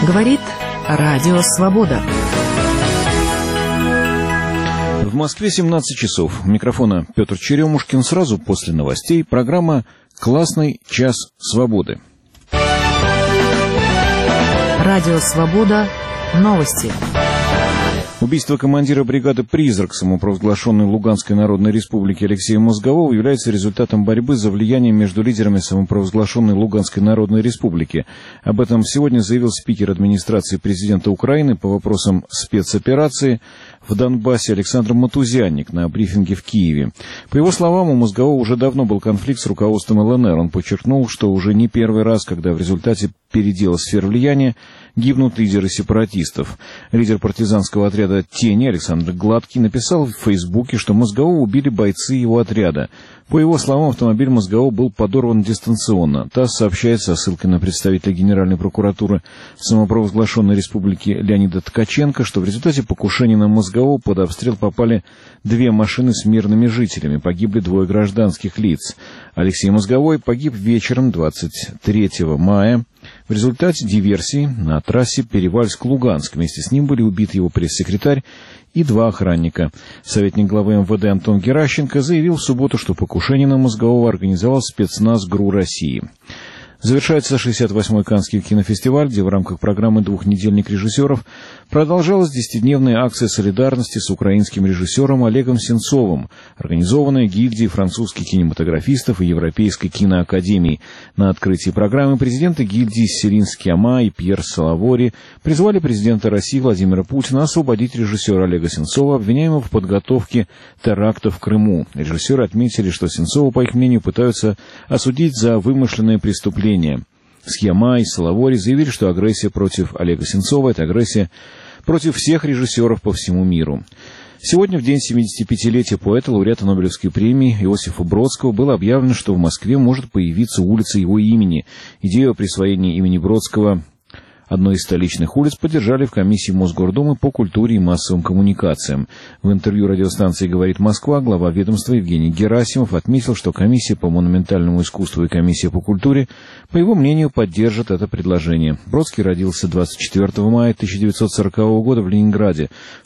Говорит Радио Свобода. В Москве 17 часов. У микрофона Петр Черемушкин. Сразу после новостей программа «Классный час свободы». Радио Свобода. Новости. Убийство командира бригады «Призрак» самопровозглашенной Луганской Народной Республики Алексея Мозгового является результатом борьбы за влияние между лидерами самопровозглашенной Луганской Народной Республики. Об этом сегодня заявил спикер администрации президента Украины по вопросам спецоперации в Донбассе Александр Матузянник на брифинге в Киеве. По его словам, у Мозгового уже давно был конфликт с руководством ЛНР. Он подчеркнул, что уже не первый раз, когда в результате передела сфер влияния гибнут лидеры сепаратистов. Лидер партизанского отряда «Тени» Александр Гладкий написал в Фейсбуке, что Мозгового убили бойцы его отряда. По его словам, автомобиль Мозгового был подорван дистанционно. ТАСС сообщает со ссылкой на представителя Генеральной прокуратуры самопровозглашенной республики Леонида Ткаченко, что в результате покушения на Мозгового под обстрел попали 2 машины с мирными жителями. Погибли 2 гражданских лиц. Алексей Мозговой погиб вечером 23 мая. В результате диверсии на трассе Перевальск-Луганск. Вместе с ним были убиты его пресс-секретарь и 2 охранника. Советник главы МВД Антон Геращенко заявил в субботу, что покушение на Мозгового организовал спецназ ГРУ России. Завершается 68-й Каннский кинофестиваль, где в рамках программы «Двухнедельник режиссеров» продолжалась 10-дневная акция солидарности с украинским режиссером Олегом Сенцовым, организованная гильдией французских кинематографистов и Европейской киноакадемией. На открытии программы президенты гильдии Селин Скиама и Пьер Салавори призвали президента России Владимира Путина освободить режиссера Олега Сенцова, обвиняемого в подготовке теракта в Крыму. Режиссеры отметили, что Сенцова, по их мнению, пытаются осудить за вымышленное преступление. Схема и Салавори заявили, что агрессия против Олега Сенцова – это агрессия против всех режиссеров по всему миру. Сегодня, в день 75-летия поэта, лауреата Нобелевской премии Иосифа Бродского, было объявлено, что в Москве может появиться улица его имени. Идею о присвоении имени Бродского одной из столичных улиц поддержали в комиссии Мосгордумы по культуре и массовым коммуникациям. В интервью радиостанции «Говорит Москва» глава ведомства Евгений Герасимов отметил, что комиссия по монументальному искусству и комиссия по культуре, по его мнению, поддержат это предложение. Бродский родился 24 мая 1940 года в Ленинграде. В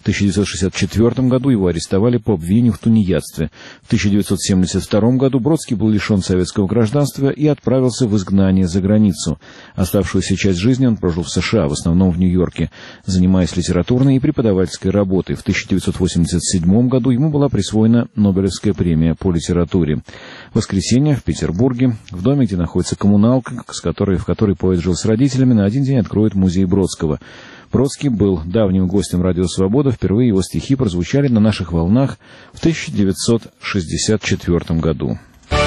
1964 году его арестовали по обвинению в тунеядстве. В 1972 году Бродский был лишен советского гражданства и отправился в изгнание за границу. Оставшуюся часть жизни он прожил в США, в основном в Нью-Йорке, занимаясь литературной и преподавательской работой. В 1987 году ему была присвоена Нобелевская премия по литературе. В воскресенье в Петербурге, в доме, где находится коммуналка, в которой поэт жил с родителями, на один день откроют музей Бродского. Бродский был давним гостем Радио Свобода. Впервые его стихи прозвучали на наших волнах в 1964 году.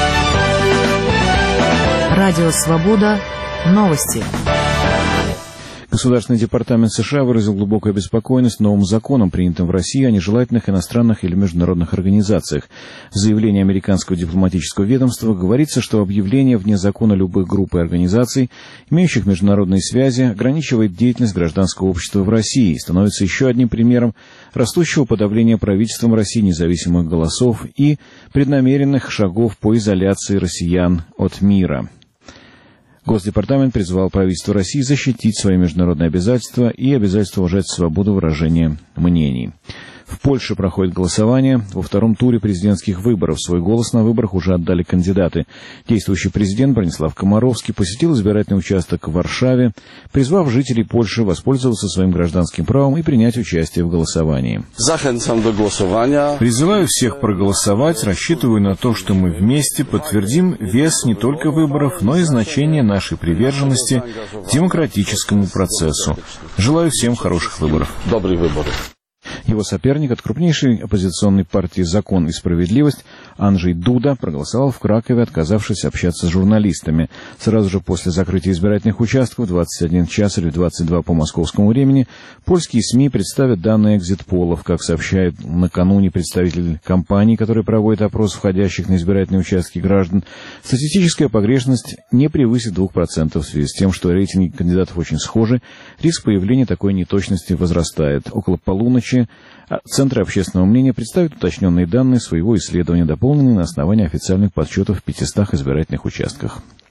Радио Свобода. Новости. Государственный департамент США выразил глубокую обеспокоенность новым законом, принятым в России, о нежелательных иностранных или международных организациях. В заявлении американского дипломатического ведомства говорится, что объявление вне закона любых групп и организаций, имеющих международные связи, ограничивает деятельность гражданского общества в России и становится еще одним примером растущего подавления правительством России независимых голосов и преднамеренных шагов по изоляции россиян от мира. Госдепартамент призвал правительство России защитить свои международные обязательства и обязательство уважать свободу выражения мнений. В Польше проходит голосование во втором туре президентских выборов. Свой голос на выборах уже отдали кандидаты. Действующий президент Бронислав Комаровский посетил избирательный участок в Варшаве, призвав жителей Польши воспользоваться своим гражданским правом и принять участие в голосовании. Призываю всех проголосовать, рассчитываю на то, что мы вместе подтвердим вес не только выборов, но и значение нашей приверженности демократическому процессу. Желаю всем хороших выборов. Добрые выборы. Его соперник от крупнейшей оппозиционной партии «Закон и справедливость» Анджей Дуда проголосовал в Кракове, отказавшись общаться с журналистами. Сразу же после закрытия избирательных участков в 21 час или в 22 по московскому времени польские СМИ представят данные экзит-полов. Как сообщает накануне представитель компании, которая проводит опрос входящих на избирательные участки граждан, статистическая погрешность не превысит 2%. В связи с тем, что рейтинги кандидатов очень схожи, риск появления такой неточности возрастает. Около полуночи Центры общественного мнения представят уточненные данные своего исследования, дополненные на основании официальных подсчетов в 500 избирательных участках.